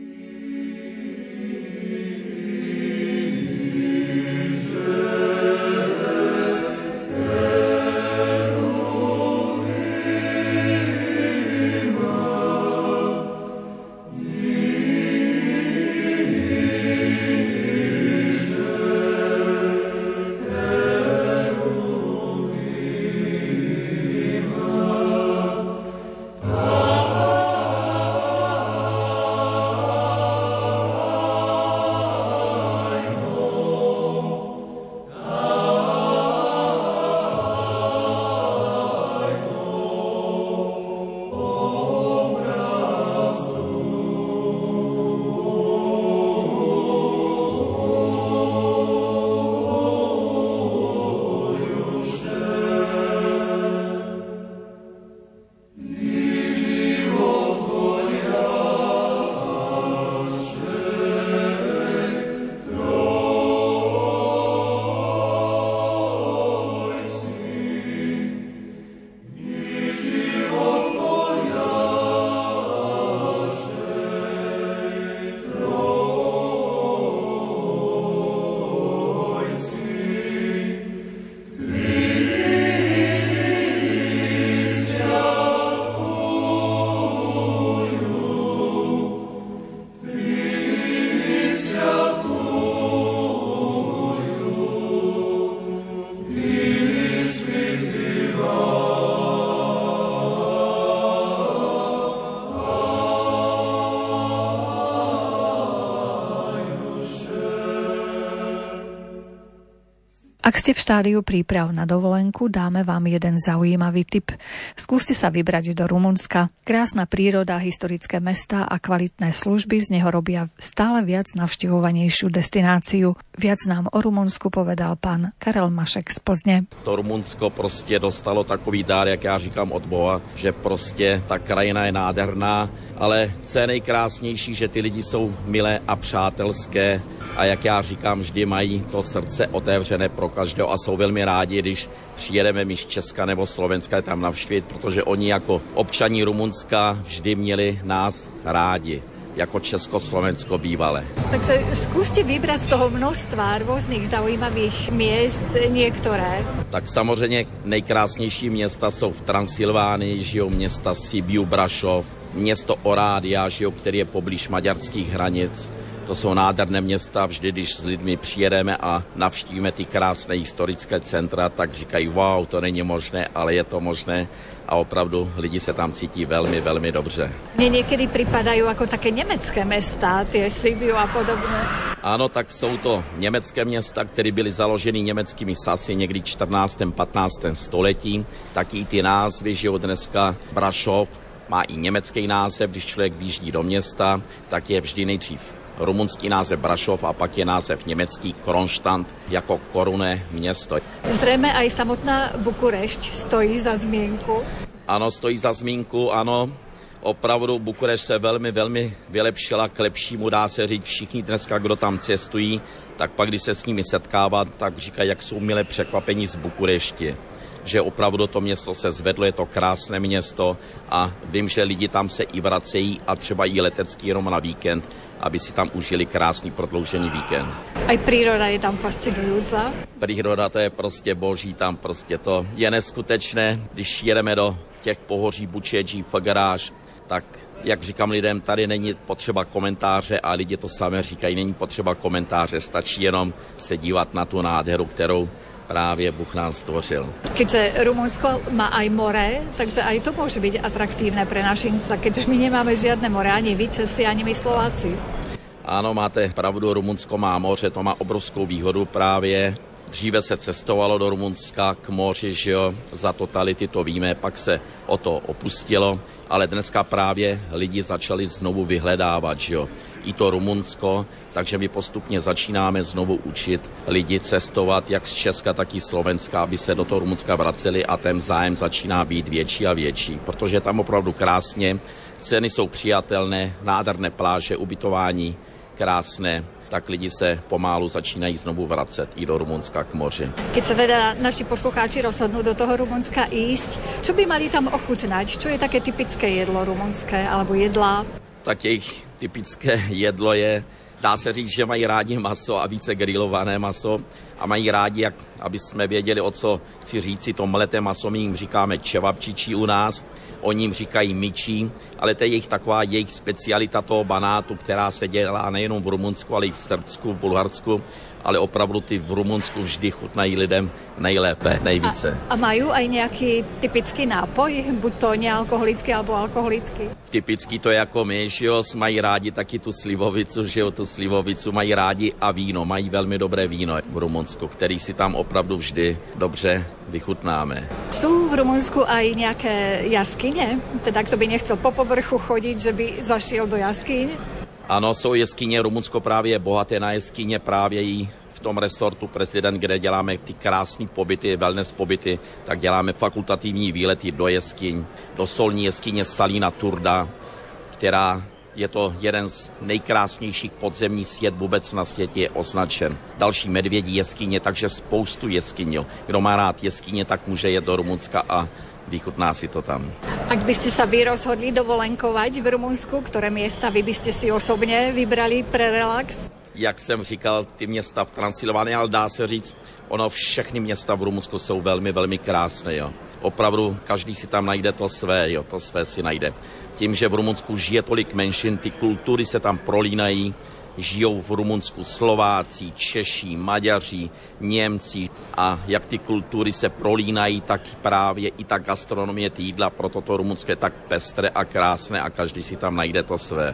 Ak ste v štádiu príprav na dovolenku, dáme vám jeden zaujímavý tip. Skúste sa vybrať do Rumunska. Krásna príroda, historické mestá a kvalitné služby z neho robia stále viac navštevovanejšiu destináciu. Viac nám o Rumunsku povedal pán Karel Mašek z Plzně.
To Rumunsko prostě dostalo takový dár, jak já říkám, od Boha, že prostě ta krajina je nádherná, ale co je nejkrásnější, že ty lidi jsou milé a přátelské a jak já říkám, vždy mají to srdce otevřené pro každého a jsou velmi rádi, když přijedeme my z Česka nebo Slovenska je tam navštívit, protože oni jako občaní Rumunska vždy měli nás rádi. Jako Československo bývalé.
Takže skúste vybrať z toho množstva rôznych zaujímavých miest niektoré.
Tak samozřejmě nejkrásnější města jsou v Transylvánii, žijou města Sibiu, Brašov, město Orádia, žijou, který je poblíž maďarských hranic. To jsou nádherné města, vždy, když s lidmi přijedeme a navštívíme ty krásné historické centra, tak říkají, wow, to není možné, ale je to možné a opravdu lidi se tam cítí velmi, velmi dobře.
Mně někdy připadají jako také německé města, ty Sibiu a podobně.
Ano, tak jsou to německé města, které byly založeny německými sasy někdy v 14. 15. století. Taky ty názvy žijou dneska. Brašov má i německý název, když člověk vyjíždí do města, tak je vždy nejdřív rumunský název Brašov a pak je název německý Kronstadt jako korunné město.
Zřejmě aj samotná Bukurešť stojí za zmínku.
Ano, stojí za zmínku, ano. Opravdu Bukurešť se velmi, velmi vylepšila k lepšímu, dá se říct, všichni dneska, kdo tam cestují, tak pak, když se s nimi setkává, tak říkají, jak jsou milé překvapení z Bukurešti. Že opravdu to město se zvedlo, je to krásné město a vím, že lidi tam se i vracejí a třeba i letecký jenom na víkend, aby si tam užili krásný prodloužený víkend.
Aj príroda je tam fascinujúca.
Príroda to je prostě boží, tam prostě to je neskutečné. Když jedeme do těch pohoří Bučedží, Fagaráž, tak jak říkám lidem, tady není potřeba komentáře a lidi to samé říkají, není potřeba komentáře, stačí jenom se dívat na tu nádheru, kterou právě Bůh nám stvořil.
Keďže Rumunsko má aj more, takže aj to môže byť atraktívne pre našinca, keďže my nemáme žiadne more, ani vy Česi, ani my Slováci.
Ano, máte pravdu, Rumunsko má moře, to má obrovskou výhodu právě. Dříve se cestovalo do Rumunska k moři, že jo, za totality to víme, pak se o to opustilo, ale dneska právě lidi začali znovu vyhledávat, že jo, i to Rumunsko, takže my postupně začínáme znovu učit lidi cestovat, jak z Česka, tak i Slovenska, aby se do toho Rumunska vraceli a ten zájem začíná být větší a větší, protože je tam opravdu krásně, ceny jsou přijatelné, nádherné pláže, ubytování krásné, tak lidi se pomálu začínají znovu vracet i do Rumunska k moři.
Keď sa teda naši poslucháči rozhodnú do toho Rumunska ísť, čo by mali tam ochutnať? Čo je také typické jedlo rumunské alebo jedlá?
Tak jejich typické jedlo je, dá se říct, že mají rádi maso a více grillované maso a mají rádi, jak, aby jsme věděli, o co chci říci, to mleté maso, my jim říkáme čevapčičí u nás, oni jim říkají myčí, ale to je jejich taková jejich specialita toho banátu, která se dělá nejenom v Rumunsku, ale i v Srbsku, v Bulharsku, ale opravdu ty v Rumunsku vždy chutnají lidem nejlépe, nejvíce.
A majú aj nejaký typický nápoj, buď to nealkoholický alebo alkoholický?
Typický to je jako my, že jo, mají rádi taky tu slivovicu, že jo, tu slivovicu mají rádi a víno, mají velmi dobré víno v Rumunsku, který si tam opravdu vždy dobře vychutnáme.
Sú v Rumunsku aj nejaké jaskyne? Teda kto by nechcel po povrchu chodiť, že by zašiel do jaskyň?
Ano, jsou jeskyně, Rumunsko právě je bohaté na jeskyně, právě i v tom resortu Prezident, kde děláme ty krásné pobyty, wellness pobyty, tak děláme fakultativní výlety do jeskyň, do solní jeskyně Salina Turda, která je to jeden z nejkrásnějších podzemní svět vůbec na světě je označen. Další medvědí jeskyně, takže spoustu jeskyň. Kdo má rád jeskyně, tak může jet do Rumunska a vychutná si to tam.
Ak by ste sa vy rozhodli dovolenkovať v Rumunsku, ktoré miesta vy by ste si osobne vybrali pre relax?
Jak jsem říkal, ty města v Transylvánii, ale dá se říct, ono všechny města v Rumunsku jsou velmi, velmi krásné. Jo. Opravdu každý si tam najde to své, jo, to své si najde. Tím, že v Rumunsku žije tolik menšin, ty kultury se tam prolínají, žijou v Rumunsku Slováci, Češi, Maďaři, Němci a jak ty kultury se prolínají, tak právě i ta gastronomie, ty jídla, proto to Rumunsko je tak pestré a krásné a každý si tam najde to své.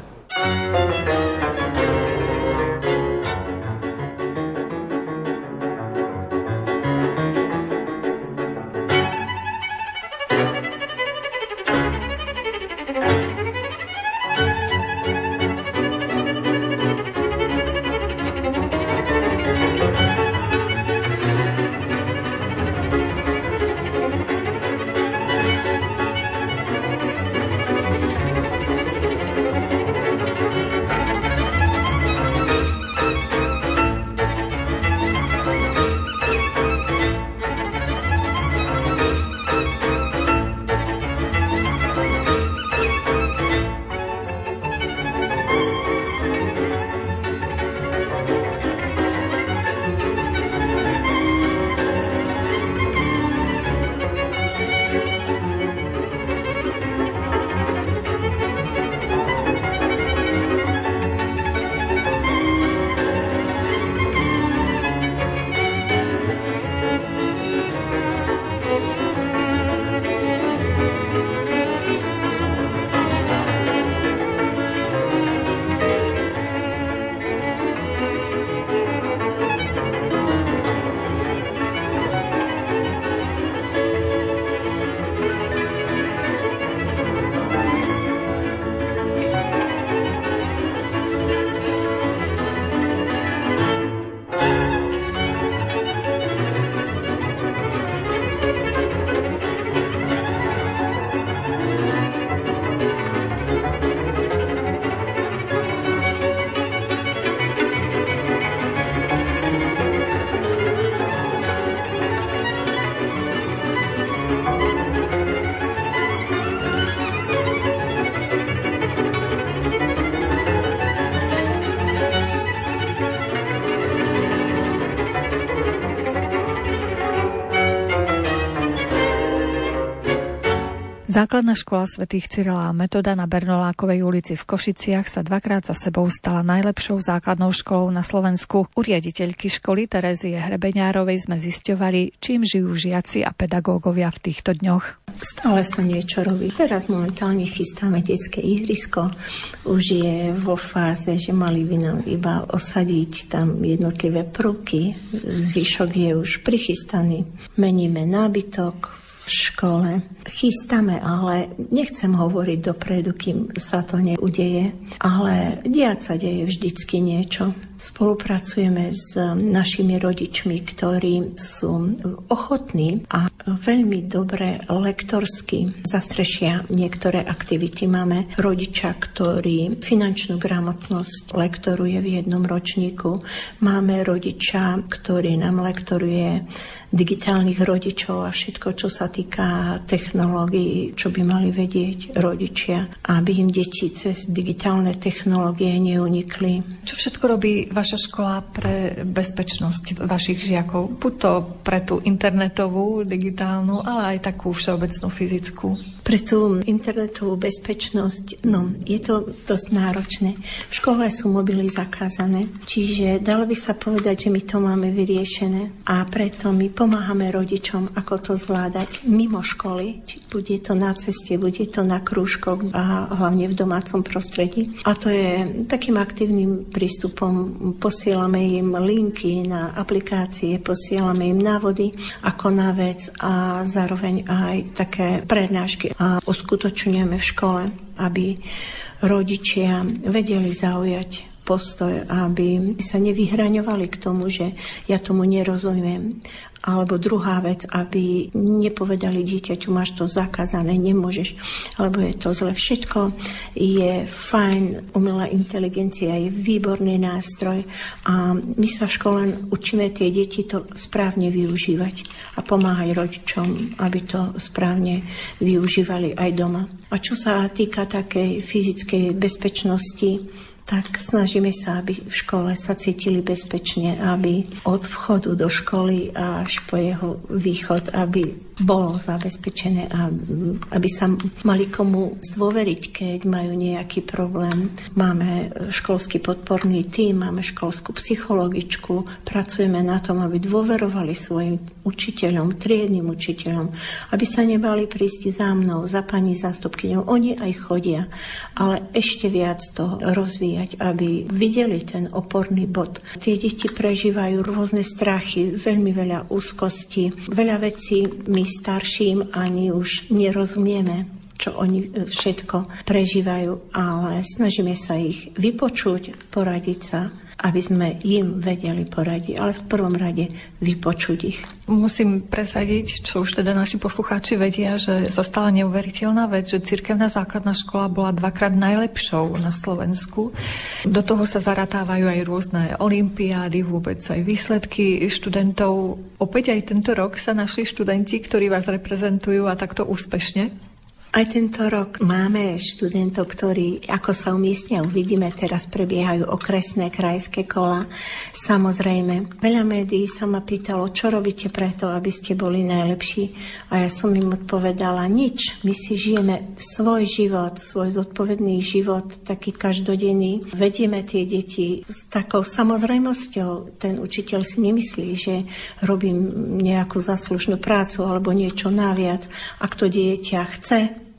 Základná škola svätých Cyrila a Metoda na Bernolákovej ulici v Košiciach sa dvakrát za sebou stala najlepšou základnou školou na Slovensku. U riaditeľky školy Terezie Hrebeňárovej sme zisťovali, čím žijú žiaci a pedagógovia v týchto dňoch.
Stále sa niečo robí. Teraz momentálne chystáme detské ihrisko. Už je vo fáze, že mali by nám iba osadiť tam jednotlivé prvky. Zvyšok je už prichystaný. Meníme nábytok v škole. Chystáme, ale nechcem hovoriť dopredu, kým sa to neudeje. Ale diať sa deje vždycky niečo. Spolupracujeme s našimi rodičmi, ktorí sú ochotní a veľmi dobre lektorsky zastrešia niektoré aktivity. Máme rodiča, ktorý finančnú gramotnosť lektoruje v jednom ročníku. Máme rodiča, ktorý nám lektoruje digitálnych rodičov a všetko, čo sa týka technológií, čo by mali vedieť rodičia, aby im deti cez digitálne technológie neunikli.
Čo všetko robí vaša škola pre bezpečnosť vašich žiakov? Buď to pre tú internetovú, digitálnu, ale aj takú všeobecnú fyzickú.
Pre tú internetovú bezpečnosť, je to dosť náročné. V škole sú mobily zakázané, čiže dalo by sa povedať, že my to máme vyriešené a preto my pomáhame rodičom, ako to zvládať mimo školy, či bude to na ceste, bude to na krúžkoch a hlavne v domácom prostredí. A to je takým aktívnym prístupom. Posielame im linky na aplikácie, posielame im návody ako na vec a zároveň aj také prednášky a uskutočňujeme v škole, aby rodičia vedeli zaujať postoj, aby sa nevyhraňovali k tomu, že ja tomu nerozumiem. Alebo druhá vec, aby nepovedali dieťaťu, máš to zakázané, nemôžeš, alebo je to zle. Všetko je fajn, umelá inteligencia je výborný nástroj a my sa v škole učíme tie deti to správne využívať a pomáhať rodičom, aby to správne využívali aj doma. A čo sa týka takej fyzickej bezpečnosti, tak snažíme sa, aby v škole sa cítili bezpečne, aby od vchodu do školy až po jeho východ, aby bolo zabezpečené a aby sa mali komu zdôveriť, keď majú nejaký problém. Máme školský podporný tím, máme školskú psychologičku, pracujeme na tom, aby dôverovali svojim učiteľom, triednym učiteľom, aby sa nebali prísť za mnou, za pani zástupkyňou. Oni aj chodia, ale ešte viac to rozvíjať, aby videli ten oporný bod. Tie deti prežívajú rôzne strachy, veľmi veľa úzkosti, veľa vecí my starším ani už nerozumieme, čo oni všetko prežívajú, ale snažíme sa ich vypočuť, poradiť sa, aby sme im vedeli poradiť, ale v prvom rade vypočuť ich.
Musím presadiť, čo už teda naši poslucháči vedia, že sa stala neuveriteľná vec, že cirkevná základná škola bola dvakrát najlepšou na Slovensku. Do toho sa zaratávajú aj rôzne olympiády, vôbec aj výsledky študentov. Opäť aj tento rok sa našli študenti, ktorí vás reprezentujú a takto úspešne.
Aj tento rok máme študentov, ktorí ako sa umiestnia, uvidíme, teraz prebiehajú okresné krajské kola. Samozrejme, veľa médií sa ma pýtalo, čo robíte preto, aby ste boli najlepší. A ja som im odpovedala, nič. My si žijeme svoj život, svoj zodpovedný život, taký každodenný. Vedieme tie deti s takou samozrejmosťou. Ten učiteľ si nemyslí, že robím nejakú zaslušnú prácu alebo niečo naviac. Ak to dieťa chce,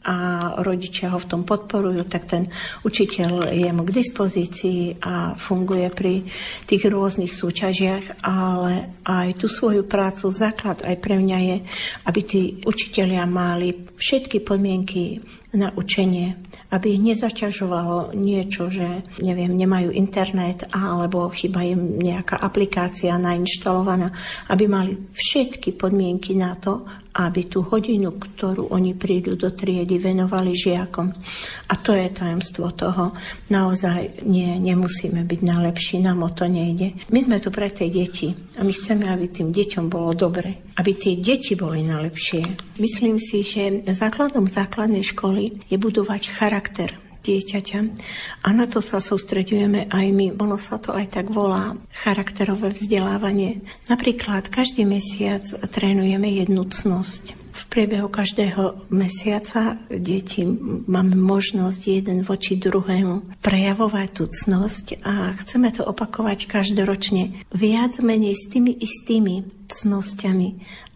a rodičia ho v tom podporujú, tak ten učiteľ je mu k dispozícii a funguje pri tých rôznych súťažiach, ale aj tú svoju prácu, základ aj pre mňa je, aby tí učitelia mali všetky podmienky na učenie, aby ich nezaťažovalo niečo, že nemajú internet alebo chýba im nejaká aplikácia nainštalovaná, aby mali všetky podmienky na to, aby tú hodinu, ktorú oni prídu do triedy, venovali žiakom. A to je tajomstvo toho. Naozaj nemusíme byť najlepší, nám o to nejde. My sme tu pre tie deti a my chceme, aby tým deťom bolo dobre, aby tie deti boli najlepšie. Myslím si, že základom základnej školy je budovať charakter dieťaťa. A na to sa sústreďujeme aj my. Ono sa to aj tak volá charakterové vzdelávanie. Napríklad každý mesiac trénujeme jednu cnosť. V priebehu každého mesiaca deti máme možnosť jeden voči druhému prejavovať tú cnosť a chceme to opakovať každoročne viac menej s tými istými cnosťami,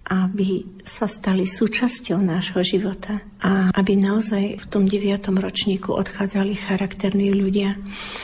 aby sa stali súčasťou nášho života a aby naozaj v tom 9. ročníku odchádzali charakterní ľudia,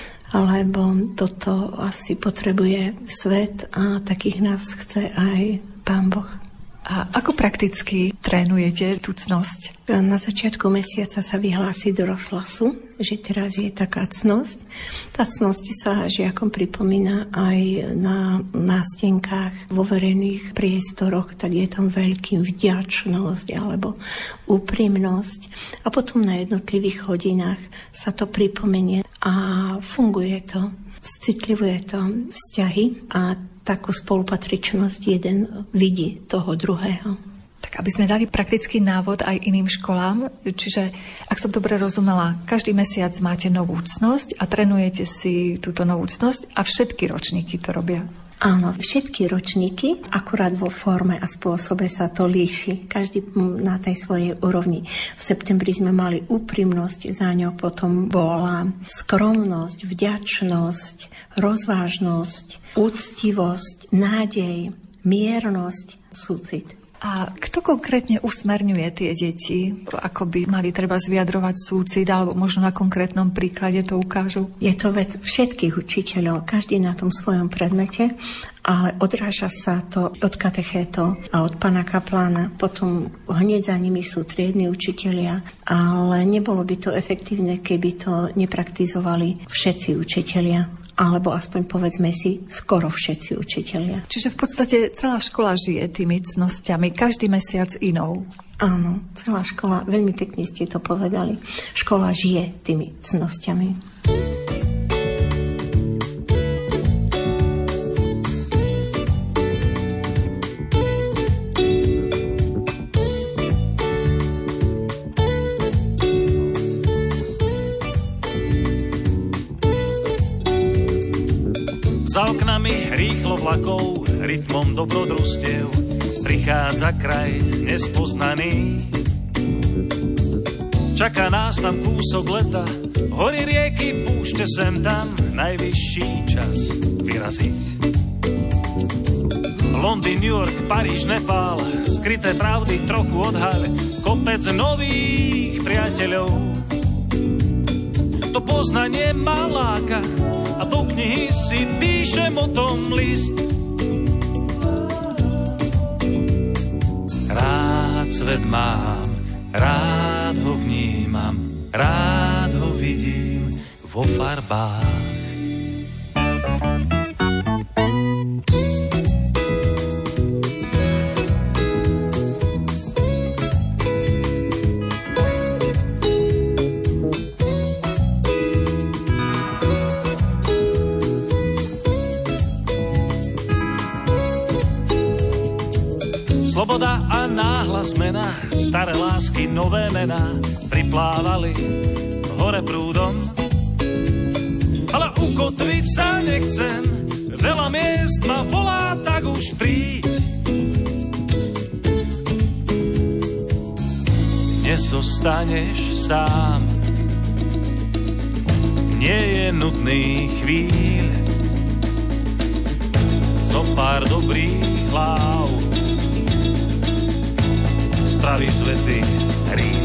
lebo toto asi potrebuje svet a takých nás chce aj Pán Boh.
A ako prakticky trénujete tú cnosť?
Na začiatku mesiaca sa vyhlási do rozhlasu, že teraz je taká cnosť. Tá cnosť sa žiakom pripomína aj na nástenkách vo verejných priestoroch, tak je tam veľkým vďačnosť alebo úprimnosť. A potom na jednotlivých hodinách sa to pripomenie a funguje to. Citlivuje to vzťahy a takú spolupatričnosť jeden vidí toho druhého.
Tak aby sme dali praktický návod aj iným školám, čiže, ak som dobre rozumela, každý mesiac máte novú cnosť a trénujete si túto novú cnosť a všetky ročníky to robia.
Áno, všetky ročníky, akurát vo forme a spôsobe sa to líši. Každý na tej svojej úrovni. V septembri sme mali úprimnosť, za ňou potom bola skromnosť, vďačnosť, rozvážnosť, úctivosť, nádej, miernosť, súcit.
A kto konkrétne usmerňuje tie deti? Ako by mali treba vyjadrovať súcit, alebo možno na konkrétnom príklade to ukážu?
Je to vec všetkých učiteľov, každý na tom svojom predmete, ale odráža sa to od katechétov a od pána kaplána. Potom hneď za nimi sú triedni učitelia, ale nebolo by to efektívne, keby to nepraktizovali všetci učitelia. Alebo aspoň povedzme si, skoro všetci učitelia.
Čiže v podstate celá škola žije tými cnosťami, každý mesiac inou.
Áno, celá škola, veľmi pekne ste to povedali. Škola žije tými cnosťami.
Za oknami rýchlo vlakov, rytmom dobrodružstiev, prichádza kraj nespoznaný. Čaká nás tam kúsok leta, hory, rieky, púšte sem tam, najvyšší čas vyraziť. Londýn, New York, Paríž, Nepál, skryté pravdy trochu odhaľ, kopec nových priateľov. To poznanie má láka, a do knihy si píšem o tom list. Rád svet mám, rád ho vnímam, rád ho vidím vo farbách. Sloboda a náhla zmena, staré lásky, nové mená priplávali hore prúdom. Ale ukotviť sa nechcem, veľa miest ma volá, tak už príď. Nezostaneš sám, nie je nudný chvíľ, zo pár dobrých hlav spraví svätý Rím.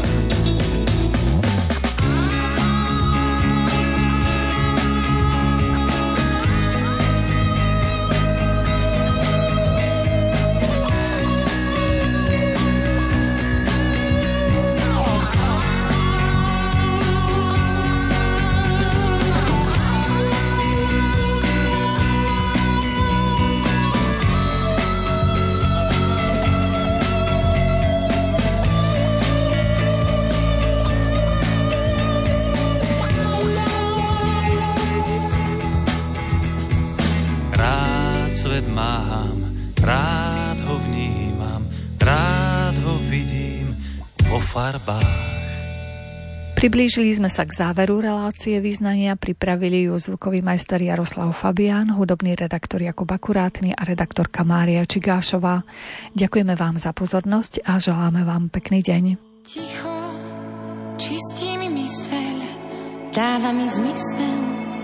Priblížili sme sa k záveru relácie Význania, pripravili ju zvukový majster Jaroslav Fabián, hudobný redaktor Jakub Akurátny a redaktorka Mária Čigášová. Ďakujeme vám za pozornosť a želáme vám pekný deň.
Ticho, čistí mi myseľ, dáva mi zmysel.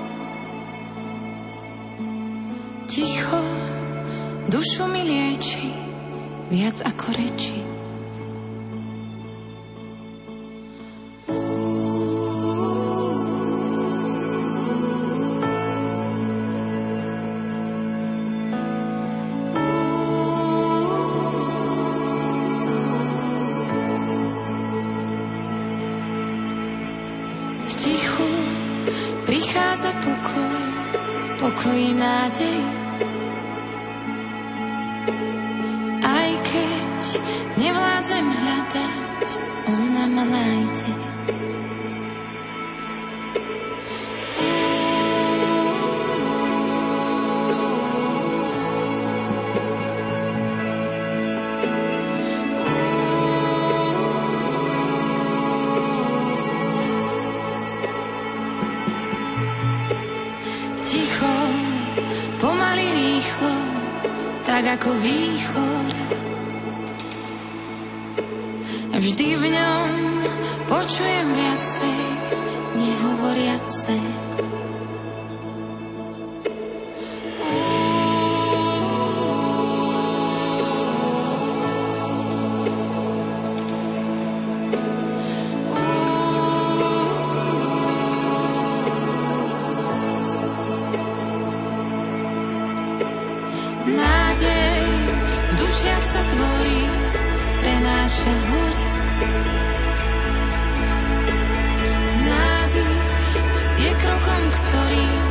Ticho, dušu mi lieči, viac ako reči. Prichádza pokoj, v pokoji nádej. Aj keď nevládzem hľadať, ona ma nájde. Ticho, pomaly rýchlo, tak ako výchor. Vždy v ňom počujem viacej, nehovoriace. Nádej v dušiach sa tvorí, prenáša hory. Nádych je krokom, ktorý